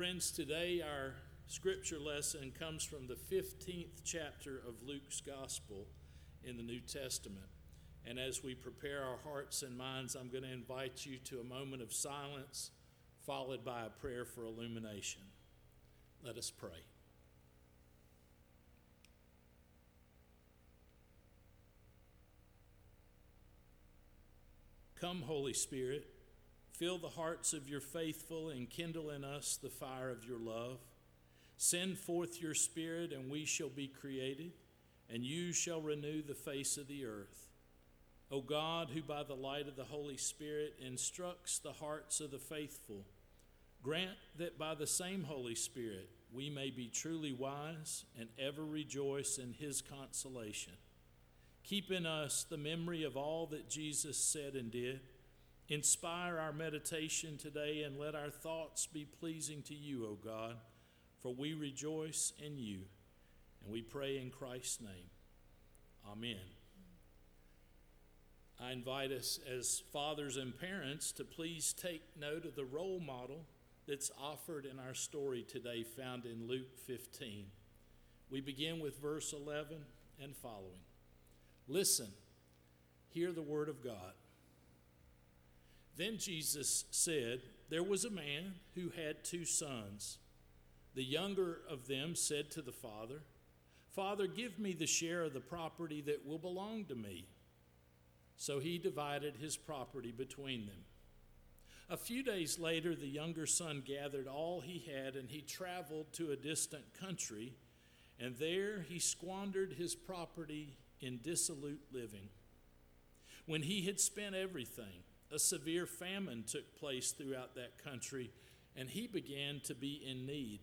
Friends, today our scripture lesson comes from the 15th chapter of Luke's Gospel in the New Testament. And as we prepare our hearts and minds, I'm going to invite you to a moment of silence, followed by a prayer for illumination. Let us pray. Come, Holy Spirit, fill the hearts of your faithful and kindle in us the fire of your love. Send forth your Spirit, and we shall be created, and you shall renew the face of the earth. O God, who by the light of the Holy Spirit instructs the hearts of the faithful, grant that by the same Holy Spirit we may be truly wise and ever rejoice in his consolation. Keep in us the memory of all that Jesus said and did. Inspire our meditation today, and let our thoughts be pleasing to you, O God, for we rejoice in you, and we pray in Christ's name. Amen. I invite us as fathers and parents to please take note of the role model that's offered in our story today, found in Luke 15. We begin with verse 11 and following. Listen, hear the word of God. Then Jesus said, there was a man who had 2 sons. The younger of them said to the father, Father, give me the share of the property that will belong to me. So he divided his property between them. A few days later, the younger son gathered all he had, and he traveled to a distant country, and there he squandered his property in dissolute living. When he had spent everything, a severe famine took place throughout that country, and he began to be in need.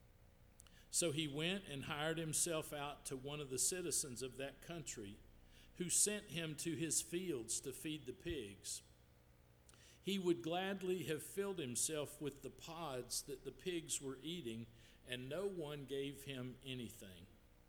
So he went and hired himself out to one of the citizens of that country, who sent him to his fields to feed the pigs. He would gladly have filled himself with the pods that the pigs were eating, and no one gave him anything.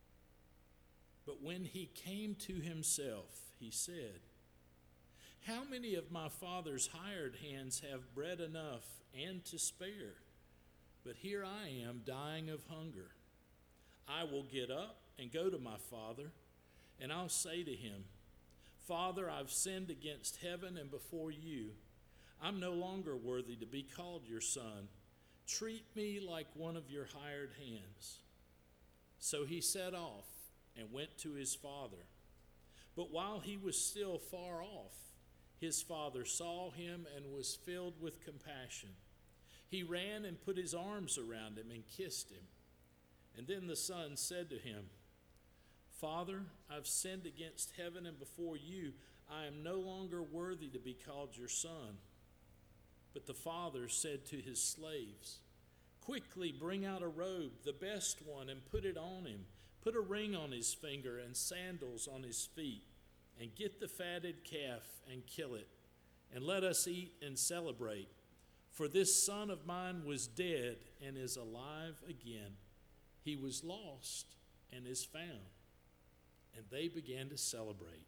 But when he came to himself, he said, how many of my father's hired hands have bread enough and to spare? But here I am dying of hunger. I will get up and go to my father, and I'll say to him, Father, I've sinned against heaven and before you. I'm no longer worthy to be called your son. Treat me like one of your hired hands. So he set off and went to his father. But while he was still far off, his father saw him and was filled with compassion. He ran and put his arms around him and kissed him. And then the son said to him, Father, I've sinned against heaven and before you. I am no longer worthy to be called your son. But the father said to his slaves, quickly bring out a robe, the best one, and put it on him. Put a ring on his finger and sandals on his feet, and get the fatted calf and kill it, and let us eat and celebrate. For this son of mine was dead and is alive again. He was lost and is found. And they began to celebrate.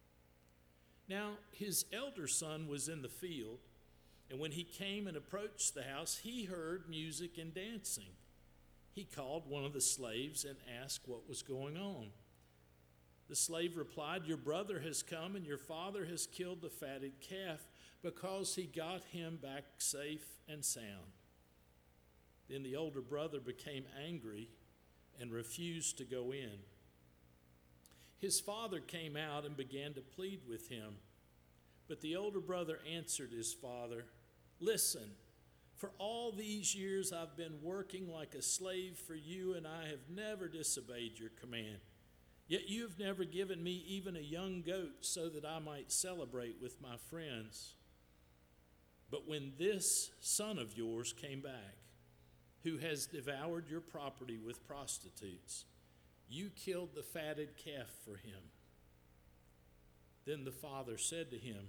Now his elder son was in the field, and when he came and approached the house, he heard music and dancing. He called one of the slaves and asked what was going on. The slave replied, your brother has come, and your father has killed the fatted calf, because he got him back safe and sound. Then the older brother became angry and refused to go in. His father came out and began to plead with him. But the older brother answered his father, listen, for all these years I've been working like a slave for you, and I have never disobeyed your command. Yet you have never given me even a young goat so that I might celebrate with my friends. But when this son of yours came back, who has devoured your property with prostitutes, you killed the fatted calf for him. Then the father said to him,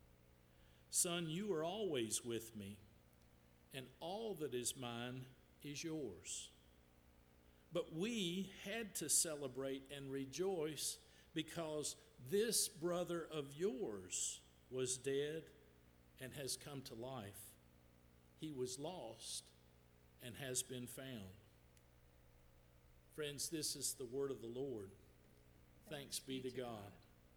Son, you are always with me, and all that is mine is yours. But we had to celebrate and rejoice because this brother of yours was dead and has come to life. He was lost and has been found. Friends, this is the word of the Lord. Thanks be to God.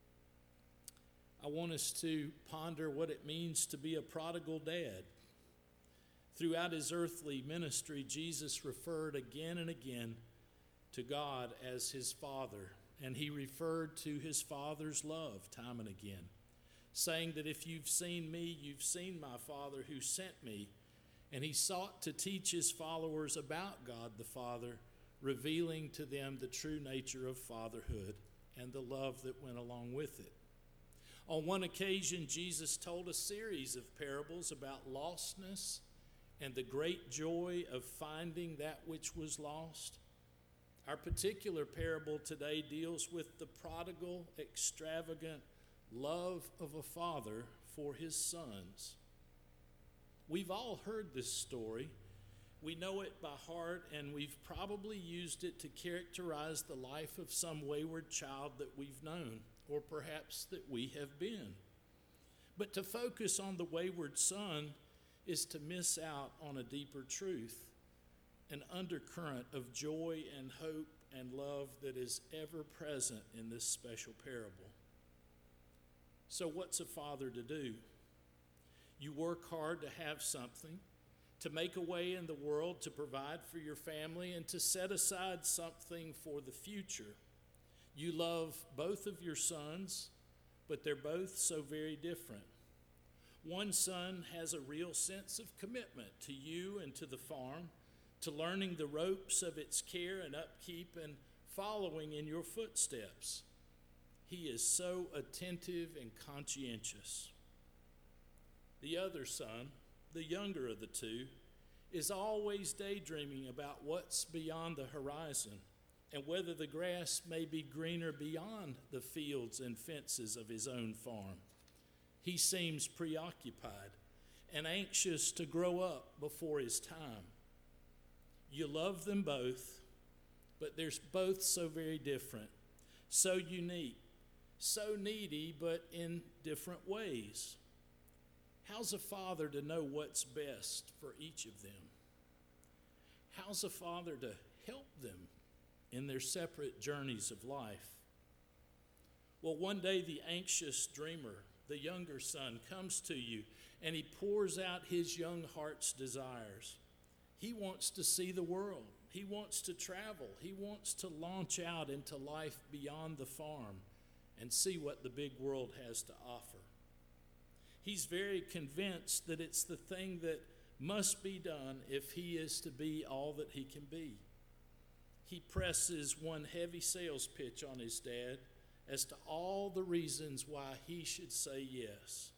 I want us to ponder what it means to be a prodigal dad. Throughout his earthly ministry, Jesus referred again and again to God as his Father, and he referred to his Father's love time and again, saying that if you've seen me, you've seen my Father who sent me. And he sought to teach his followers about God the Father, revealing to them the true nature of fatherhood and the love that went along with it. On one occasion, Jesus told a series of parables about lostness and the great joy of finding that which was lost. Our particular parable today deals with the prodigal, extravagant love of a father for his sons. We've all heard this story. We know it by heart, and we've probably used it to characterize the life of some wayward child that we've known, or perhaps that we have been. But to focus on the wayward son is to miss out on a deeper truth, an undercurrent of joy and hope and love that is ever present in this special parable. So what's a father to do? You work hard to have something, to make a way in the world, to provide for your family, and to set aside something for the future. You love both of your sons, but they're both so very different. One son has a real sense of commitment to you and to the farm, to learning the ropes of its care and upkeep and following in your footsteps. He is so attentive and conscientious. The other son, the younger of the two, is always daydreaming about what's beyond the horizon and whether the grass may be greener beyond the fields and fences of his own farm. He seems preoccupied and anxious to grow up before his time. You love them both, but they're both so very different, so unique, so needy, but in different ways. How's a father to know what's best for each of them? How's a father to help them in their separate journeys of life? Well, one day the anxious dreamer, the younger son, comes to you and he pours out his young heart's desires. He wants to see the world. He wants to travel. He wants to launch out into life beyond the farm and see what the big world has to offer. He's very convinced that it's the thing that must be done if he is to be all that he can be. He presses one heavy sales pitch on his dad as to all the reasons why he should say yes.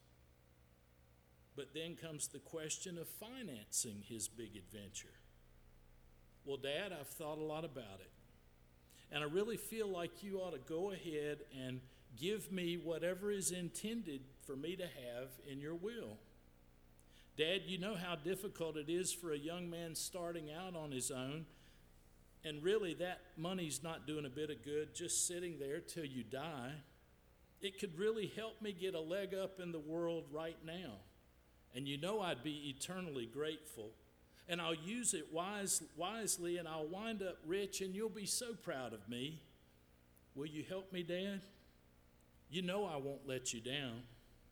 But then comes the question of financing his big adventure. Well, Dad, I've thought a lot about it, and I really feel like you ought to go ahead and give me whatever is intended for me to have in your will. Dad, you know how difficult it is for a young man starting out on his own, and really that money's not doing a bit of good just sitting there till you die. It could really help me get a leg up in the world right now, and you know I'd be eternally grateful, and I'll use it wisely, and I'll wind up rich, and you'll be so proud of me. Will you help me, Dad? You know I won't let you down.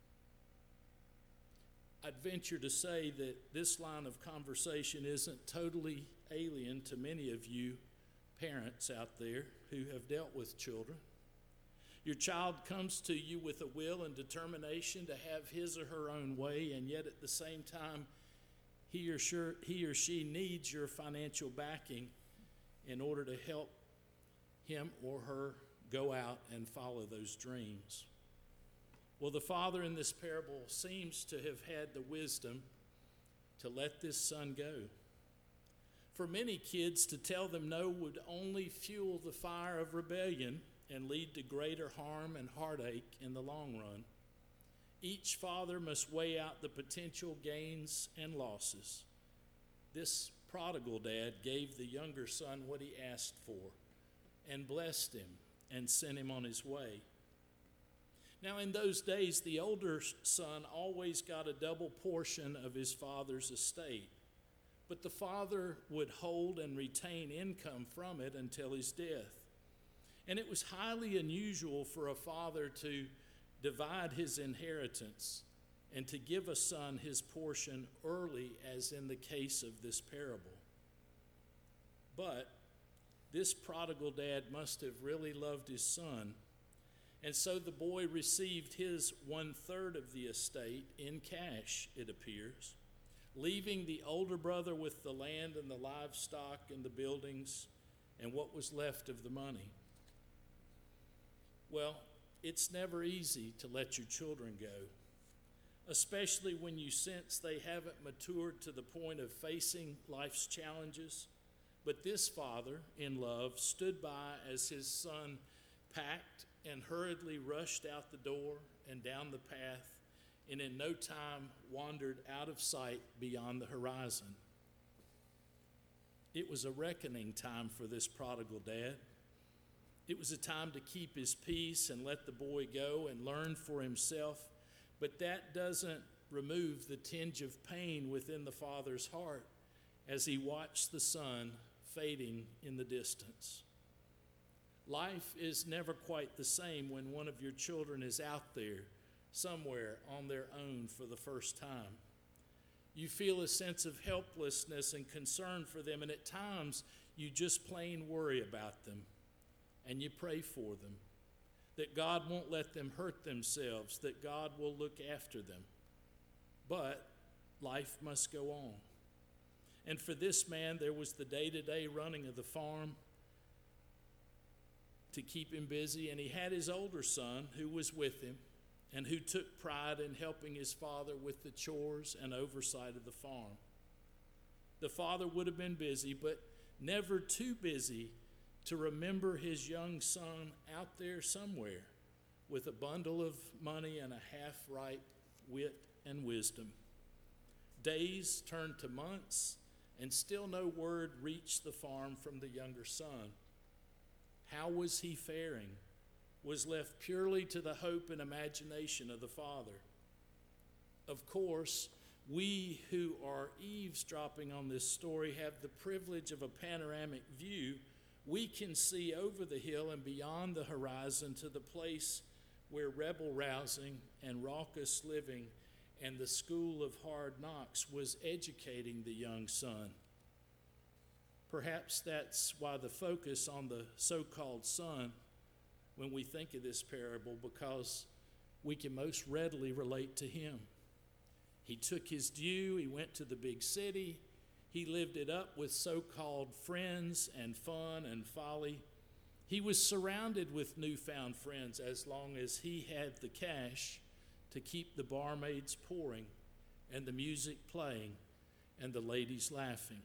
I'd venture to say that this line of conversation isn't totally alien to many of you parents out there who have dealt with children. Your child comes to you with a will and determination to have his or her own way, and yet at the same time, he or she needs your financial backing in order to help him or her go out and follow those dreams. Well, the father in this parable seems to have had the wisdom to let this son go. For many kids, to tell them no would only fuel the fire of rebellion and lead to greater harm and heartache in the long run. Each father must weigh out the potential gains and losses. This prodigal dad gave the younger son what he asked for and blessed him and sent him on his way. Now, in those days, the older son always got a double portion of his father's estate. but the father would hold and retain income from it until his death. And it was highly unusual for a father to divide his inheritance and to give a son his portion early, as in the case of this parable. But this prodigal dad must have really loved his son, and so the boy received his 1/3 of the estate in cash, it appears, leaving the older brother with the land and the livestock and the buildings and what was left of the money. Well, it's never easy to let your children go, especially when you sense they haven't matured to the point of facing life's challenges. But this father, in love, stood by as his son packed and hurriedly rushed out the door and down the path, and in no time wandered out of sight beyond the horizon. It was a reckoning time for this prodigal dad. It was a time to keep his peace and let the boy go and learn for himself, but that doesn't remove the tinge of pain within the father's heart as he watched the son fading in the distance. Life is never quite the same when one of your children is out there somewhere on their own for the first time. You feel a sense of helplessness and concern for them, and at times you just plain worry about them, and you pray for them, that God won't let them hurt themselves, that God will look after them. But life must go on. And for this man, there was the day-to-day running of the farm to keep him busy, and he had his older son who was with him and who took pride in helping his father with the chores and oversight of the farm. The father would have been busy, but never too busy to remember his young son out there somewhere with a bundle of money and a half-ripe wit and wisdom. Days turned to months, and still no word reached the farm from the younger son. How was he faring was left purely to the hope and imagination of the father. Of course, we who are eavesdropping on this story have the privilege of a panoramic view. We can see over the hill and beyond the horizon to the place where rebel rousing and raucous living and the school of hard knocks was educating the young son. Perhaps that's why the focus on the so-called son when we think of this parable, because we can most readily relate to him. He took his due, he went to the big city, he lived it up with so-called friends and fun and folly. He was surrounded with newfound friends as long as he had the cash to keep the barmaids pouring and the music playing and the ladies laughing.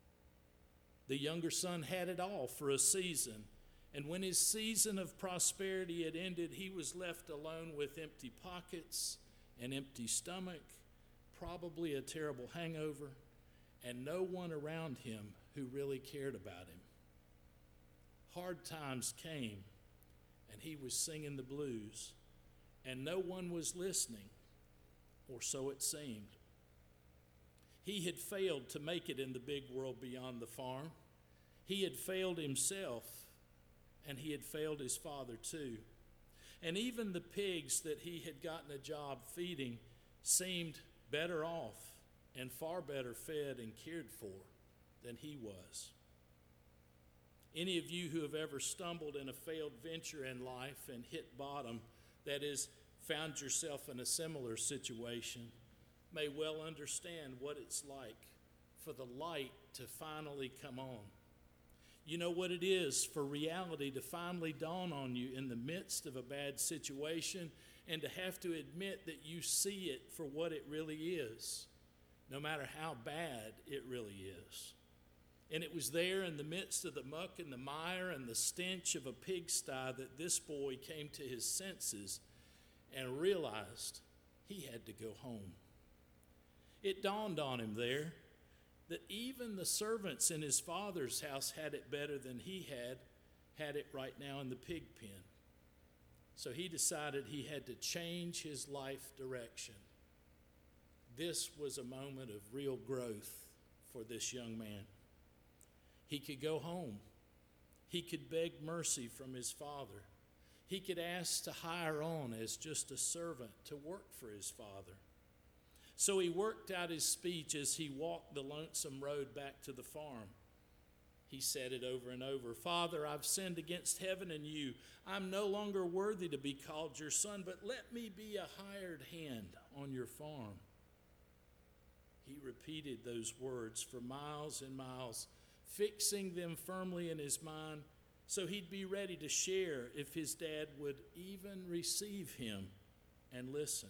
The younger son had it all for a season, and when his season of prosperity had ended, he was left alone with empty pockets, an empty stomach, probably a terrible hangover, and no one around him who really cared about him. Hard times came, and he was singing the blues, and no one was listening, or so it seemed. He had failed to make it in the big world beyond the farm. He had failed himself, and he had failed his father too. And even the pigs that he had gotten a job feeding seemed better off and far better fed and cared for than he was. Any of you who have ever stumbled in a failed venture in life and hit bottom, that is, found yourself in a similar situation, may well understand what it's like for the light to finally come on. You know what it is for reality to finally dawn on you in the midst of a bad situation, and to have to admit that you see it for what it really is, no matter how bad it really is. And it was there in the midst of the muck and the mire and the stench of a pigsty that this boy came to his senses and realized he had to go home. It dawned on him there that even the servants in his father's house had it better than he had it right now in the pig pen. So he decided he had to change his life direction. This was a moment of real growth for this young man. He could go home. He could beg mercy from his father. He could ask to hire on as just a servant to work for his father. So he worked out his speech as he walked the lonesome road back to the farm. He said it over and over. "Father, I've sinned against heaven and you. I'm no longer worthy to be called your son, but let me be a hired hand on your farm." He repeated those words for miles and miles, fixing them firmly in his mind so he'd be ready to share if his dad would even receive him and listen.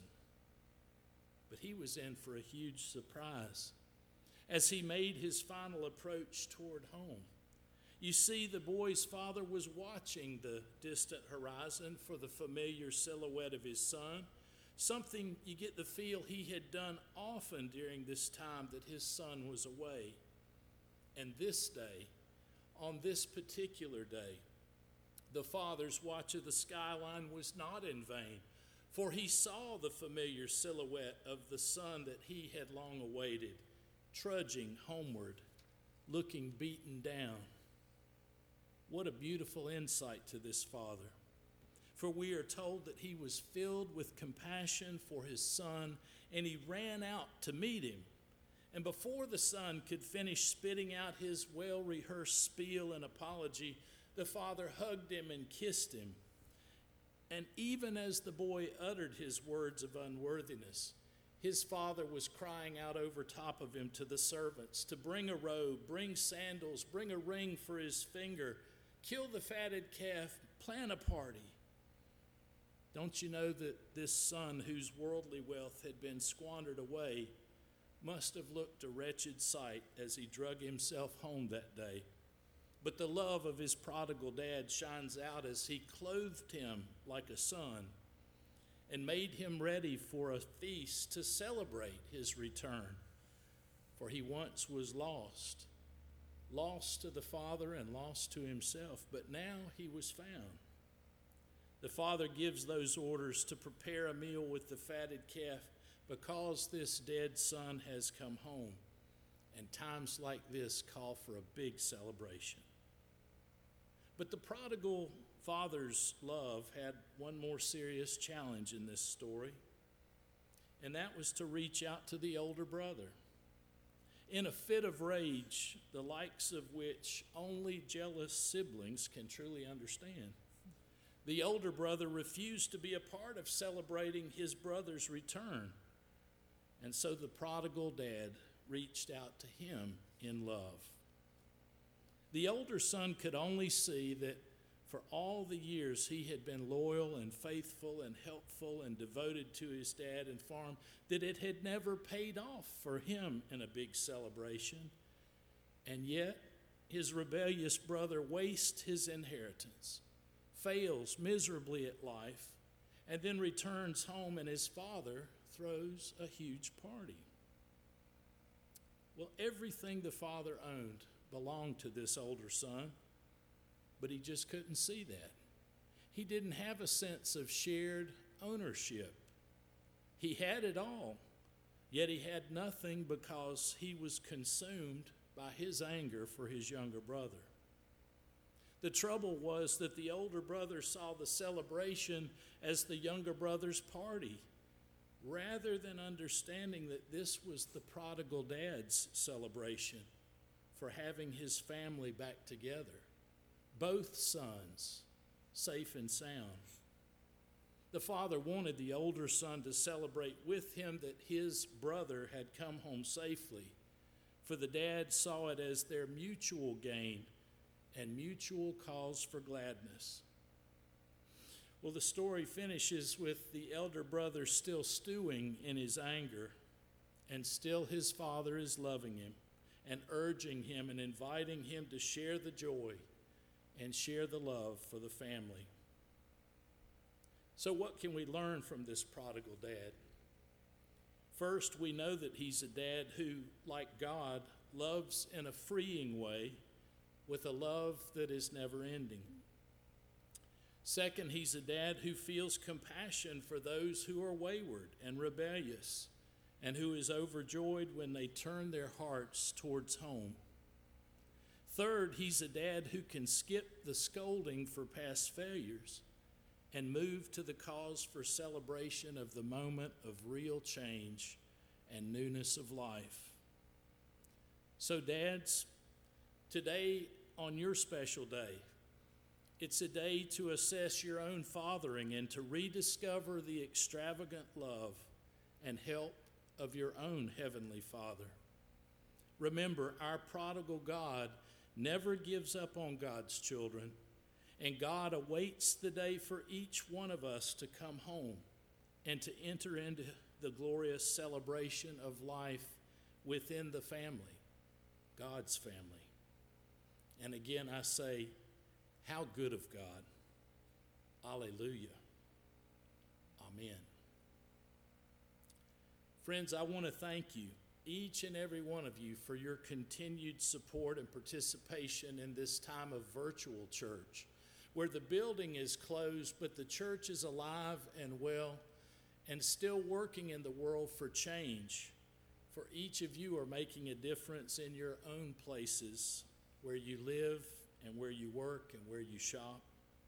But he was in for a huge surprise as he made his final approach toward home. You see, the boy's father was watching the distant horizon for the familiar silhouette of his son, something you get the feel he had done often during this time that his son was away. And this day, on this particular day, the father's watch of the skyline was not in vain, for he saw the familiar silhouette of the son that he had long awaited, trudging homeward, looking beaten down. What a beautiful insight to this father. For we are told that he was filled with compassion for his son, and he ran out to meet him. And before the son could finish spitting out his well-rehearsed spiel and apology, the father hugged him and kissed him. And even as the boy uttered his words of unworthiness, his father was crying out over top of him to the servants to bring a robe, bring sandals, bring a ring for his finger, kill the fatted calf, plan a party. Don't you know that this son whose worldly wealth had been squandered away must have looked a wretched sight as he drug himself home that day? But the love of his prodigal dad shines out as he clothed him like a son and made him ready for a feast to celebrate his return. For he once was lost to the Father and lost to himself, but now he was found. The father gives those orders to prepare a meal with the fatted calf because this dead son has come home. And times like this call for a big celebration. But the prodigal father's love had one more serious challenge in this story, and that was to reach out to the older brother. In a fit of rage, the likes of which only jealous siblings can truly understand, the older brother refused to be a part of celebrating his brother's return. And so the prodigal dad reached out to him in love. The older son could only see that for all the years he had been loyal and faithful and helpful and devoted to his dad and farm, that it had never paid off for him in a big celebration. And yet, his rebellious brother wastes his inheritance, fails miserably at life, and then returns home and his father throws a huge party. Well, everything the father owned belonged to this older son, but he just couldn't see that. He didn't have a sense of shared ownership. He had it all, yet he had nothing because he was consumed by his anger for his younger brother. The trouble was that the older brother saw the celebration as the younger brother's party, rather than understanding that this was the prodigal dad's celebration for having his family back together, both sons safe and sound. The father wanted the older son to celebrate with him that his brother had come home safely, for the dad saw it as their mutual gain and mutual cause for gladness. Well, the story finishes with the elder brother still stewing in his anger, and still his father is loving him and urging him and inviting him to share the joy and share the love for the family. So what can we learn from this prodigal dad? First, we know that he's a dad who, like God, loves in a freeing way with a love that is never ending. Second, he's a dad who feels compassion for those who are wayward and rebellious and who is overjoyed when they turn their hearts towards home. Third, he's a dad who can skip the scolding for past failures and move to the cause for celebration of the moment of real change and newness of life. So dads, today on your special day, it's a day to assess your own fathering and to rediscover the extravagant love and help of your own Heavenly Father. Remember, our prodigal God never gives up on God's children, and God awaits the day for each one of us to come home and to enter into the glorious celebration of life within the family, God's family. And again, I say, how good of God. Alleluia. Amen. Friends, I want to thank you, each and every one of you, for your continued support and participation in this time of virtual church, where the building is closed, but the church is alive and well and still working in the world for change. For each of you are making a difference in your own places, where you live and where you work and where you shop.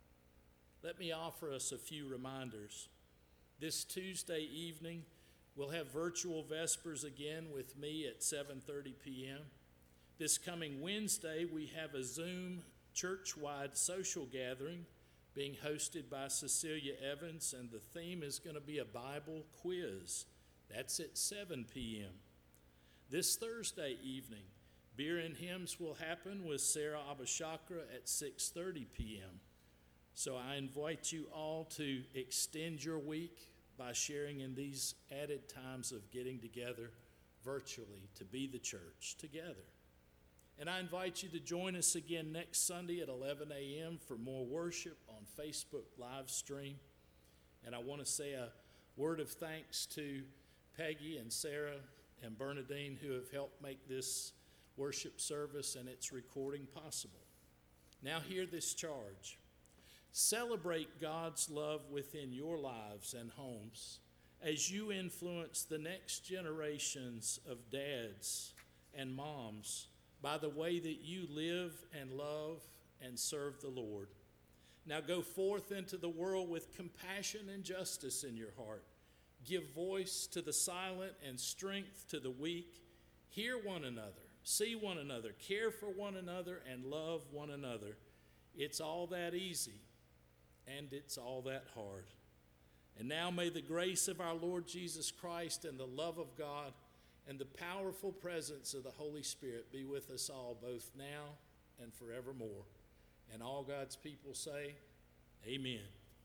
Let me offer us a few reminders. This Tuesday evening, we'll have virtual Vespers again with me at 7:30 p.m. This coming Wednesday, we have a Zoom church-wide social gathering being hosted by Cecilia Evans, and the theme is going to be a Bible quiz. That's at 7 p.m. This Thursday evening, Beer and Hymns will happen with Sarah Abashakra at 6:30 p.m. So I invite you all to extend your week by sharing in these added times of getting together virtually to be the church together. And I invite you to join us again next Sunday at 11 a.m. for more worship on Facebook live stream. And I want to say a word of thanks to Peggy and Sarah and Bernadine, who have helped make this worship service and its recording possible. Now hear this charge. Celebrate God's love within your lives and homes as you influence the next generations of dads and moms by the way that you live and love and serve the Lord. Now go forth into the world with compassion and justice in your heart. Give voice to the silent and strength to the weak. Hear one another, see one another, care for one another, and love one another. It's all that easy, and it's all that hard. And now may the grace of our Lord Jesus Christ and the love of God and the powerful presence of the Holy Spirit be with us all, both now and forevermore. And all God's people say, amen.